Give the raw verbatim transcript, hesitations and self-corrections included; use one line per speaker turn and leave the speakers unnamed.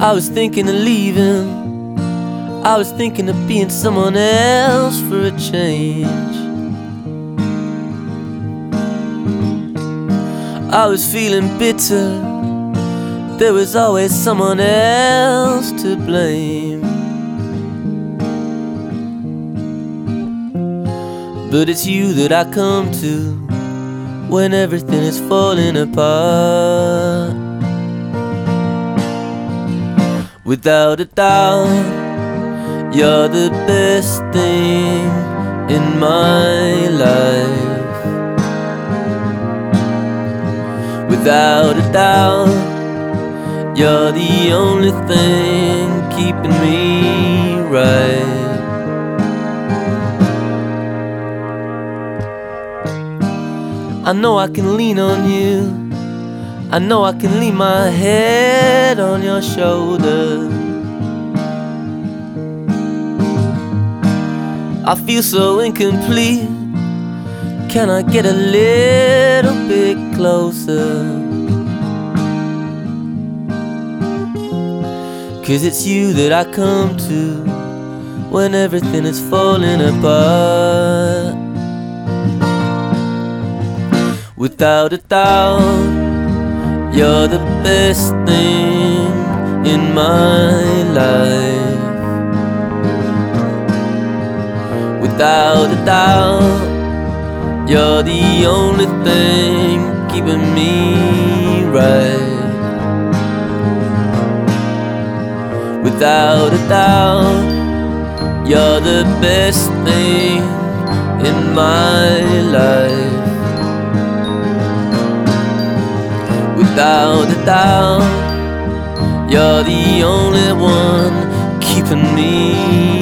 I was thinking of leaving. I was thinking of being someone else for a change. I was feeling bitter. There was always someone else to blame. But it's you that I come to when everything is falling apart. Without a doubt, you're the best thing in my life. Without a doubt, you're the only thing keeping me right. I know I can lean on you. I know I can lean my head on your shoulder. I feel so incomplete. Can I get a little bit closer? 'Cause it's you that I come to when everything is falling apart. Without a doubt, you're the best thing in my life. Without a doubt, you're the only thing keeping me right. Without a doubt, you're the best thing in my life. Without a doubt, you're the only one keeping me